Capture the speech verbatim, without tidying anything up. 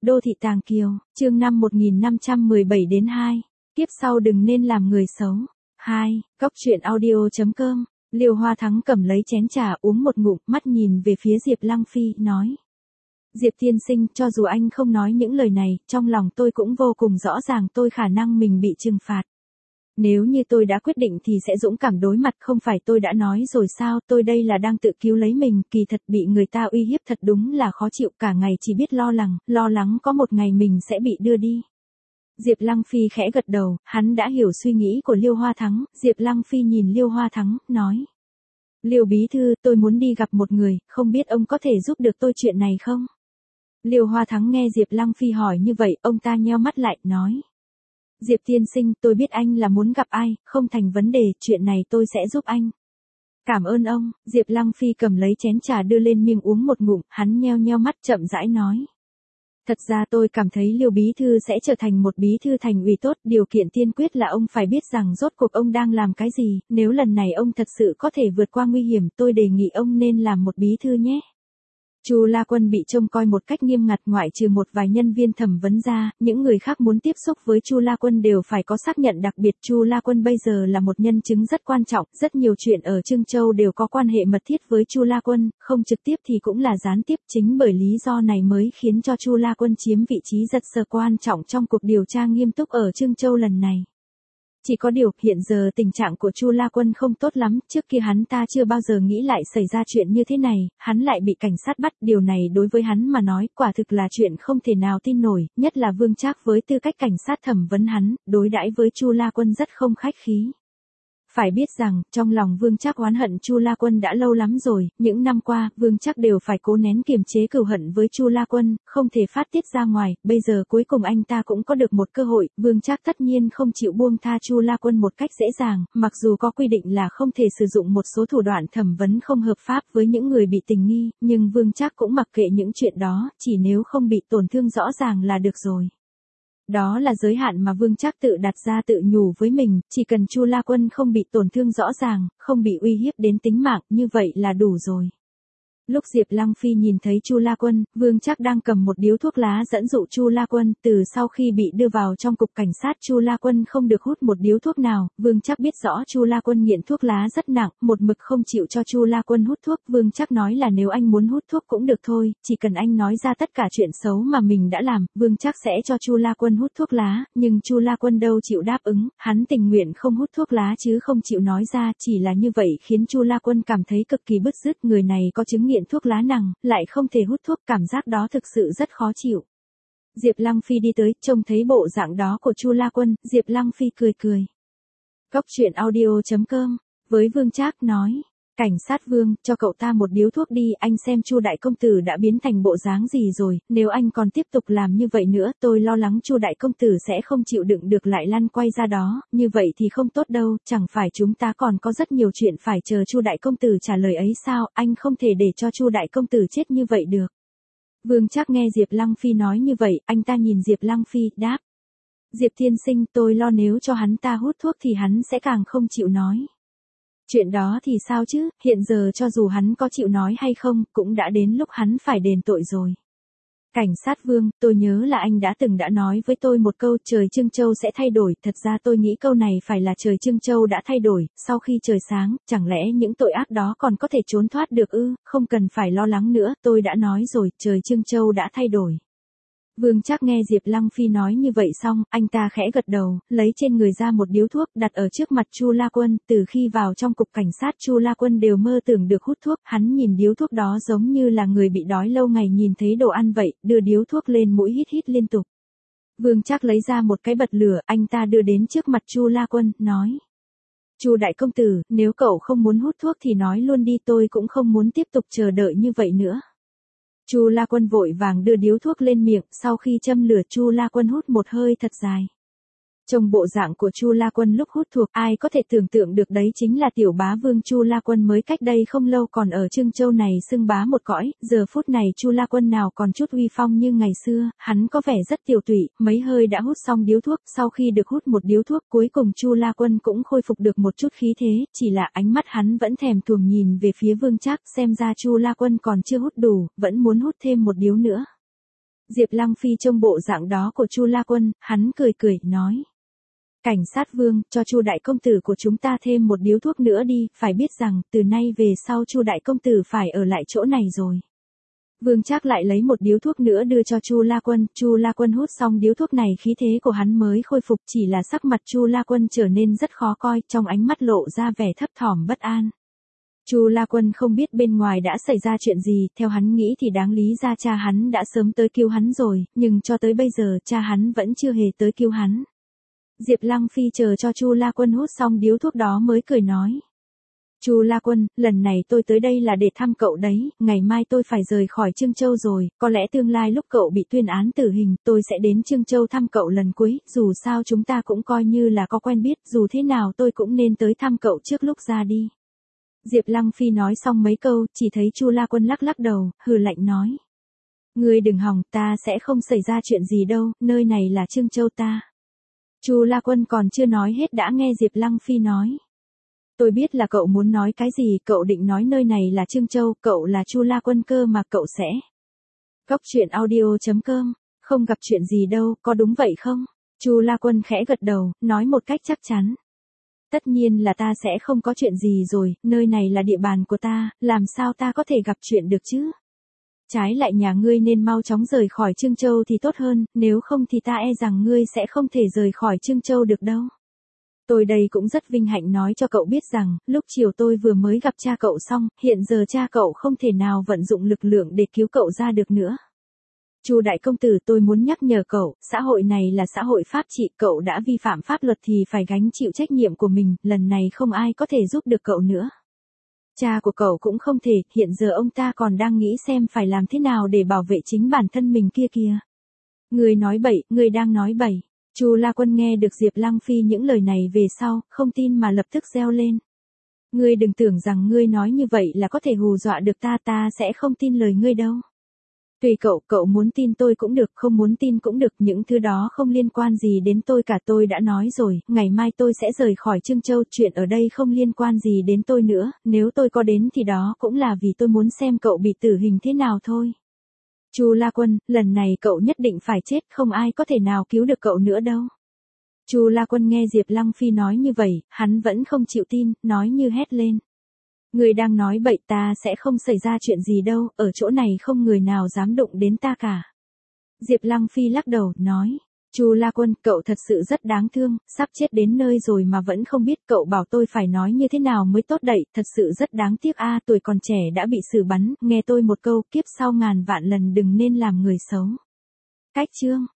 Đô thị Tàng Kiều, chương năm một nghìn năm trăm mười bảy đến hai. Tiếp sau đừng nên làm người xấu. hai. Cóc truyện audio chấm com. Liêu Hoa Thắng cầm lấy chén trà uống một ngụm, mắt nhìn về phía Diệp Lăng Phi, nói. Diệp tiên sinh, cho dù anh không nói những lời này, trong lòng tôi cũng vô cùng rõ ràng tôi khả năng mình bị trừng phạt. Nếu như tôi đã quyết định thì sẽ dũng cảm đối mặt, không phải tôi đã nói rồi sao, tôi đây là đang tự cứu lấy mình, kỳ thật bị người ta uy hiếp thật đúng là khó chịu, cả ngày chỉ biết lo lắng, lo lắng có một ngày mình sẽ bị đưa đi. Diệp Lăng Phi khẽ gật đầu, hắn đã hiểu suy nghĩ của Liêu Hoa Thắng. Diệp Lăng Phi nhìn Liêu Hoa Thắng, nói. Liêu bí thư, tôi muốn đi gặp một người, không biết ông có thể giúp được tôi chuyện này không? Liêu Hoa Thắng nghe Diệp Lăng Phi hỏi như vậy, ông ta nheo mắt lại, nói. Diệp tiên sinh, tôi biết anh là muốn gặp ai, không thành vấn đề, chuyện này tôi sẽ giúp anh. Cảm ơn ông. Diệp Lăng Phi cầm lấy chén trà đưa lên miệng uống một ngụm, hắn nheo nheo mắt chậm rãi nói. Thật ra tôi cảm thấy Liêu bí thư sẽ trở thành một bí thư thành ủy tốt, điều kiện tiên quyết là ông phải biết rằng rốt cuộc ông đang làm cái gì, nếu lần này ông thật sự có thể vượt qua nguy hiểm, tôi đề nghị ông nên làm một bí thư nhé. Chu La Quân bị trông coi một cách nghiêm ngặt, ngoại trừ một vài nhân viên thẩm vấn ra, những người khác muốn tiếp xúc với Chu La Quân đều phải có xác nhận đặc biệt. Chu La Quân bây giờ là một nhân chứng rất quan trọng, rất nhiều chuyện ở Trương Châu đều có quan hệ mật thiết với Chu La Quân, không trực tiếp thì cũng là gián tiếp, chính bởi lý do này mới khiến cho Chu La Quân chiếm vị trí rất sơ quan trọng trong cuộc điều tra nghiêm túc ở Trương Châu lần này. Chỉ có điều, hiện giờ tình trạng của Chu La Quân không tốt lắm, trước kia hắn ta chưa bao giờ nghĩ lại xảy ra chuyện như thế này, hắn lại bị cảnh sát bắt, điều này đối với hắn mà nói, quả thực là chuyện không thể nào tin nổi, nhất là Vương Trác với tư cách cảnh sát thẩm vấn hắn, đối đãi với Chu La Quân rất không khách khí. Phải biết rằng, trong lòng Vương Trác oán hận Chu La Quân đã lâu lắm rồi, những năm qua, Vương Trác đều phải cố nén kiềm chế cừu hận với Chu La Quân, không thể phát tiết ra ngoài, bây giờ cuối cùng anh ta cũng có được một cơ hội, Vương Trác tất nhiên không chịu buông tha Chu La Quân một cách dễ dàng, mặc dù có quy định là không thể sử dụng một số thủ đoạn thẩm vấn không hợp pháp với những người bị tình nghi, nhưng Vương Trác cũng mặc kệ những chuyện đó, chỉ nếu không bị tổn thương rõ ràng là được rồi. Đó là giới hạn mà Vương Trác tự đặt ra, tự nhủ với mình, chỉ cần Chu La Quân không bị tổn thương rõ ràng, không bị uy hiếp đến tính mạng, như vậy là đủ rồi. Lúc Diệp Lăng Phi nhìn thấy Chu La Quân, Vương Trác đang cầm một điếu thuốc lá dẫn dụ Chu La Quân, từ sau khi bị đưa vào trong cục cảnh sát Chu La Quân không được hút một điếu thuốc nào, Vương Trác biết rõ Chu La Quân nghiện thuốc lá rất nặng, một mực không chịu cho Chu La Quân hút thuốc, Vương Trác nói là nếu anh muốn hút thuốc cũng được thôi, chỉ cần anh nói ra tất cả chuyện xấu mà mình đã làm, Vương Trác sẽ cho Chu La Quân hút thuốc lá, nhưng Chu La Quân đâu chịu đáp ứng, hắn tình nguyện không hút thuốc lá chứ không chịu nói ra, chỉ là như vậy khiến Chu La Quân cảm thấy cực kỳ bứt rứt, người này có chứng nghiện thuốc lá nặng, lại không thể hút thuốc, cảm giác đó thực sự rất khó chịu. Diệp Lăng Phi đi tới, trông thấy bộ dạng đó của Chu La Quân, Diệp Lăng Phi cười cười. Cóc truyện audio chấm com, với Vương Trác nói, cảnh sát Vương, cho cậu ta một điếu thuốc đi, anh xem Chu đại công tử đã biến thành bộ dáng gì rồi, nếu anh còn tiếp tục làm như vậy nữa, tôi lo lắng Chu đại công tử sẽ không chịu đựng được lại lăn quay ra đó, như vậy thì không tốt đâu, chẳng phải chúng ta còn có rất nhiều chuyện phải chờ Chu đại công tử trả lời ấy sao, anh không thể để cho Chu đại công tử chết như vậy được. Vương Trác nghe Diệp Lăng Phi nói như vậy, anh ta nhìn Diệp Lăng Phi, đáp. Diệp tiên sinh, tôi lo nếu cho hắn ta hút thuốc thì hắn sẽ càng không chịu nói. Chuyện đó thì sao chứ, hiện giờ cho dù hắn có chịu nói hay không, cũng đã đến lúc hắn phải đền tội rồi. Cảnh sát Vương, tôi nhớ là anh đã từng đã nói với tôi một câu trời Trương Châu sẽ thay đổi, thật ra tôi nghĩ câu này phải là trời Trương Châu đã thay đổi, sau khi trời sáng, chẳng lẽ những tội ác đó còn có thể trốn thoát được ư, không cần phải lo lắng nữa, tôi đã nói rồi, trời Trương Châu đã thay đổi. Vương Trác nghe Diệp Lăng Phi nói như vậy xong, anh ta khẽ gật đầu, lấy trên người ra một điếu thuốc, đặt ở trước mặt Chu La Quân, từ khi vào trong cục cảnh sát Chu La Quân đều mơ tưởng được hút thuốc, hắn nhìn điếu thuốc đó giống như là người bị đói lâu ngày nhìn thấy đồ ăn vậy, đưa điếu thuốc lên mũi hít hít liên tục. Vương Trác lấy ra một cái bật lửa, anh ta đưa đến trước mặt Chu La Quân, nói. Chu đại công tử, nếu cậu không muốn hút thuốc thì nói luôn đi, tôi cũng không muốn tiếp tục chờ đợi như vậy nữa. Chu La Quân vội vàng đưa điếu thuốc lên miệng, sau khi châm lửa Chu La Quân hút một hơi thật dài. Trong bộ dạng của Chu La Quân lúc hút thuốc, ai có thể tưởng tượng được đấy chính là tiểu bá vương Chu La Quân mới cách đây không lâu còn ở Trương Châu này xưng bá một cõi, giờ phút này Chu La Quân nào còn chút uy phong như ngày xưa, hắn có vẻ rất tiểu tụy, mấy hơi đã hút xong điếu thuốc, sau khi được hút một điếu thuốc cuối cùng Chu La Quân cũng khôi phục được một chút khí thế, chỉ là ánh mắt hắn vẫn thèm thuồng nhìn về phía Vương Trác, xem ra Chu La Quân còn chưa hút đủ, vẫn muốn hút thêm một điếu nữa. Diệp Lăng Phi trông bộ dạng đó của Chu La Quân, hắn cười cười, nói. Cảnh sát Vương, cho Chu đại công tử của chúng ta thêm một điếu thuốc nữa đi, phải biết rằng, từ nay về sau Chu đại công tử phải ở lại chỗ này rồi. Vương Trác lại lấy một điếu thuốc nữa đưa cho Chu La Quân, Chu La Quân hút xong điếu thuốc này khí thế của hắn mới khôi phục, chỉ là sắc mặt Chu La Quân trở nên rất khó coi, trong ánh mắt lộ ra vẻ thấp thỏm bất an. Chu La Quân không biết bên ngoài đã xảy ra chuyện gì, theo hắn nghĩ thì đáng lý ra cha hắn đã sớm tới cứu hắn rồi, nhưng cho tới bây giờ cha hắn vẫn chưa hề tới cứu hắn. Diệp Lăng Phi chờ cho Chu La Quân hút xong điếu thuốc đó mới cười nói. Chu La Quân, lần này tôi tới đây là để thăm cậu đấy, ngày mai tôi phải rời khỏi Trương Châu rồi, có lẽ tương lai lúc cậu bị tuyên án tử hình, tôi sẽ đến Trương Châu thăm cậu lần cuối, dù sao chúng ta cũng coi như là có quen biết, dù thế nào tôi cũng nên tới thăm cậu trước lúc ra đi. Diệp Lăng Phi nói xong mấy câu, chỉ thấy Chu La Quân lắc lắc đầu, hừ lạnh nói. Ngươi đừng hòng, ta sẽ không xảy ra chuyện gì đâu, nơi này là Trương Châu ta. Chu La Quân còn chưa nói hết đã nghe Diệp Lăng Phi nói. Tôi biết là cậu muốn nói cái gì, cậu định nói nơi này là Trương Châu, cậu là Chu La Quân cơ mà cậu sẽ. Góc truyện audio chấm com, không gặp chuyện gì đâu, có đúng vậy không? Chu La Quân khẽ gật đầu, nói một cách chắc chắn. Tất nhiên là ta sẽ không có chuyện gì rồi, nơi này là địa bàn của ta, làm sao ta có thể gặp chuyện được chứ? Trái lại nhà ngươi nên mau chóng rời khỏi Trương Châu thì tốt hơn, nếu không thì ta e rằng ngươi sẽ không thể rời khỏi Trương Châu được đâu. Tôi đây cũng rất vinh hạnh nói cho cậu biết rằng, lúc chiều tôi vừa mới gặp cha cậu xong, hiện giờ cha cậu không thể nào vận dụng lực lượng để cứu cậu ra được nữa. Chu đại công tử, tôi muốn nhắc nhở cậu, xã hội này là xã hội pháp trị, cậu đã vi phạm pháp luật thì phải gánh chịu trách nhiệm của mình, lần này không ai có thể giúp được cậu nữa. Cha của cậu cũng không thể, hiện giờ ông ta còn đang nghĩ xem phải làm thế nào để bảo vệ chính bản thân mình kia kìa. Ngươi nói bậy, ngươi đang nói bậy. Chu La Quân nghe được Diệp Lăng Phi những lời này về sau, không tin mà lập tức reo lên. Ngươi đừng tưởng rằng ngươi nói như vậy là có thể hù dọa được ta, ta sẽ không tin lời ngươi đâu. Tùy cậu, cậu muốn tin tôi cũng được, không muốn tin cũng được, những thứ đó không liên quan gì đến tôi cả, tôi đã nói rồi, ngày mai tôi sẽ rời khỏi Trương Châu, chuyện ở đây không liên quan gì đến tôi nữa, nếu tôi có đến thì đó cũng là vì tôi muốn xem cậu bị tử hình thế nào thôi. Chu La Quân, lần này cậu nhất định phải chết, không ai có thể nào cứu được cậu nữa đâu. Chu La Quân nghe Diệp Lăng Phi nói như vậy, hắn vẫn không chịu tin, nói như hét lên. Người đang nói bậy, ta sẽ không xảy ra chuyện gì đâu, ở chỗ này không người nào dám đụng đến ta cả. Diệp Lăng Phi lắc đầu, nói. Chu La Quân, cậu thật sự rất đáng thương, sắp chết đến nơi rồi mà vẫn không biết, cậu bảo tôi phải nói như thế nào mới tốt đậy, thật sự rất đáng tiếc a, tuổi còn trẻ đã bị xử bắn, nghe tôi một câu, kiếp sau ngàn vạn lần đừng nên làm người xấu. Cách chương